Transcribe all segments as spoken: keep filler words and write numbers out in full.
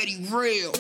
Pretty real.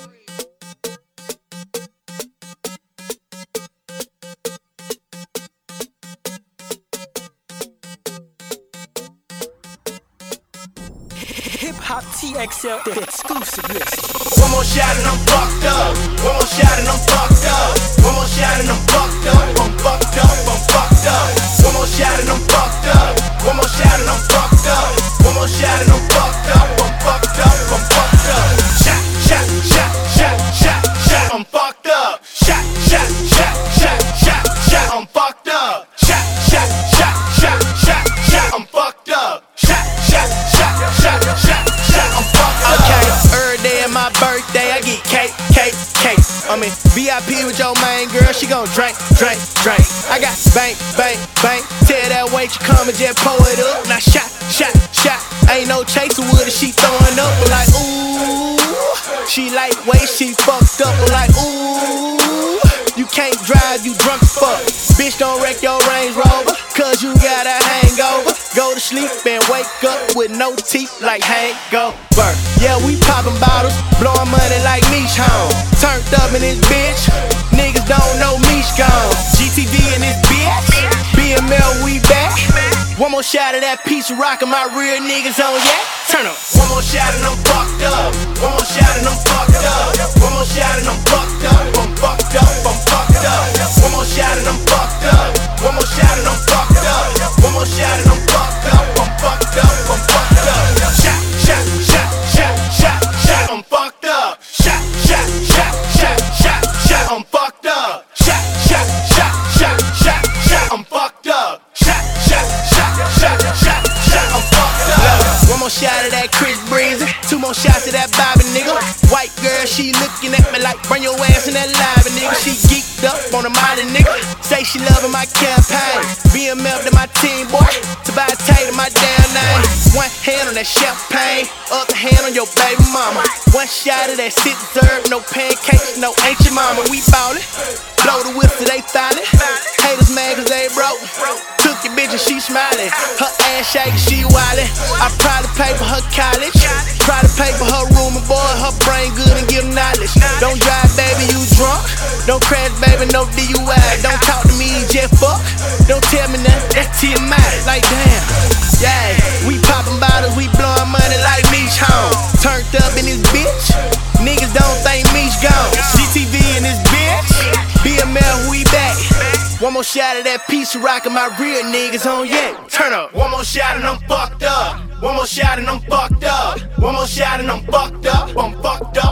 Hip Hop T X L, the exclusive list. One more shot and I'm fucked up. One more shot and I'm fucked up. One more shot and I'm fucked up. I'm fucked up. I'm fucked up. One more shot and I'm fucked up. One more shot and I'm fucked up. One more shot and I'm fucked up. I'm fucked up. I'm fucked up. Shot, shot, shot, shot, shot, shot. I'm fucked up. Shot, shot, shot, shot, shot, shot. I'm fucked up. Shot, shot, shot, shot, shot, shot. I'm fucked up. Shot, shot, shot, shot, shot, shot. I'm fucked up. Okay, every day of my birthday, I get cake, cake, cake. I'm in V I P with your main girl, she gon' drink, drink, drink. I got bank, bank, bank. Tell that wait you come and just pour it up. Now shot, shot, shot. Ain't no chaser with her, she throwing up. But like, ooh, she lightweight, she fucked up. But like, ooh, you can't drive, you drunk as fuck. Bitch, don't wreck your Range Rover, cause you got a hangover. Go to sleep and wake up with no teeth like hangover. Yeah, we poppin' bottles, blowin' money like Meech home. Turned up in this bitch, niggas don't know Meech gone. G T V in this bitch, B M L we back. One more shot of that piece of rock and my real niggas on yak. Turn up. One more shot and I'm fucked up. One more shot and I'm fucked up. One more shot and I'm fucked up. I'm fucked up. I'm fucked up. One more shot and I'm fucked up. One more shot and I'm fucked up. One more shot and I'm fucked up. I'm fucked up. I'm fucked up. Shot, shot, shot, shot, shot, shot. I'm fucked up. Shot, shot, shot, shot, shot, shot. I'm fucked up. Shot, shot, shot, shot, shot, shot. I'm fucked up. Shot, shot, shot, shot, shot, shot. I'm fucked up. One more shot of that Chris Breezy, two more shots of that Bobby nigga. White girl, she looking at me like bring your ass in that live nigga. She geeked up on a Molly nigga. Say she loving my campaign. B M F to my team boy, to buy a Tay to my damn name. One hand on that champagne, other hand on your baby mama. One shot of that sit serve, no pancakes, no ancient mama. We ballin', blow the whip till they fallin'. Haters mad cause they broke. Took your bitch and she smiling. Her ass shaking, she wildin'. I probably pay for her college, probably pay for her room and boy, her brain good and give knowledge. Don't drive, baby, you drunk. Don't crash, baby, no D U I. Don't talk to me, just fuck. Don't tell me nothing, that's T M I. Like damn, yeah. We poppin' bottles, we blowin' money like Meech home. Turned up in this bitch, niggas don't think Meech gone. G T V in this bitch, B M L we back. One more shot of that piece of rock and my real niggas on yak. Turn up. One more shot and I'm fucked up. One more shot and I'm fucked up. One more shot and I'm fucked up. I'm fucked up.